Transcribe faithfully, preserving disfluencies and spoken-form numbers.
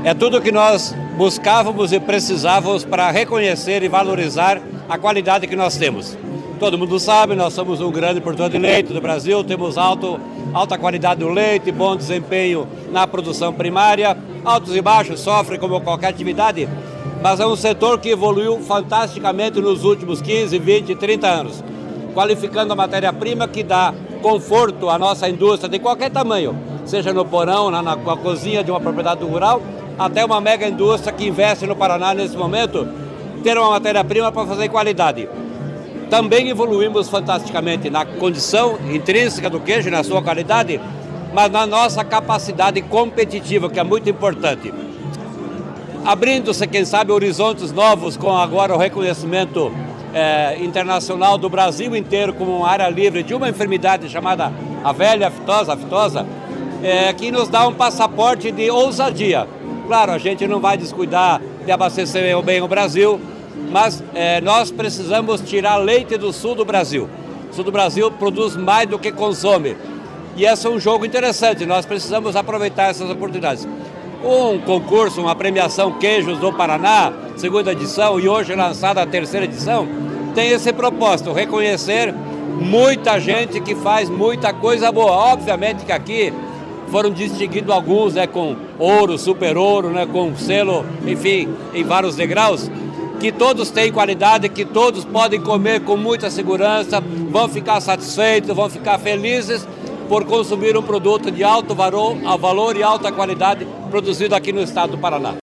É tudo que nós buscávamos e precisávamos para reconhecer e valorizar a qualidade que nós temos. Todo mundo sabe, nós somos um grande produtor de leite do Brasil, temos alto, alta qualidade do leite, bom desempenho na produção primária, altos e baixos, sofre como qualquer atividade, mas é um setor que evoluiu fantasticamente nos últimos quinze, vinte, trinta anos, qualificando a matéria-prima que dá conforto à nossa indústria de qualquer tamanho, seja no porão, na, na, na cozinha de uma propriedade rural, até uma mega indústria que investe no Paraná nesse momento, ter uma matéria-prima para fazer qualidade. Também evoluímos fantasticamente na condição intrínseca do queijo, na sua qualidade, mas na nossa capacidade competitiva, que é muito importante. Abrindo-se, quem sabe, horizontes novos com agora o reconhecimento é, internacional do Brasil inteiro como uma área livre de uma enfermidade chamada a velha aftosa, aftosa é, que nos dá um passaporte de ousadia. Claro, a gente não vai descuidar de abastecer bem o Brasil, mas é, nós precisamos tirar leite do sul do Brasil. O sul do Brasil produz mais do que consome. E esse é um jogo interessante, nós precisamos aproveitar essas oportunidades. Um concurso, uma premiação Queijos do Paraná, segunda edição, e hoje lançada a terceira edição, tem esse propósito, reconhecer muita gente que faz muita coisa boa. Obviamente que aqui foram distinguidos alguns, né, com ouro, super ouro, né, com selo, enfim, em vários degraus, que todos têm qualidade, que todos podem comer com muita segurança, vão ficar satisfeitos, vão ficar felizes por consumir um produto de alto valor, valor e alta qualidade produzido aqui no estado do Paraná.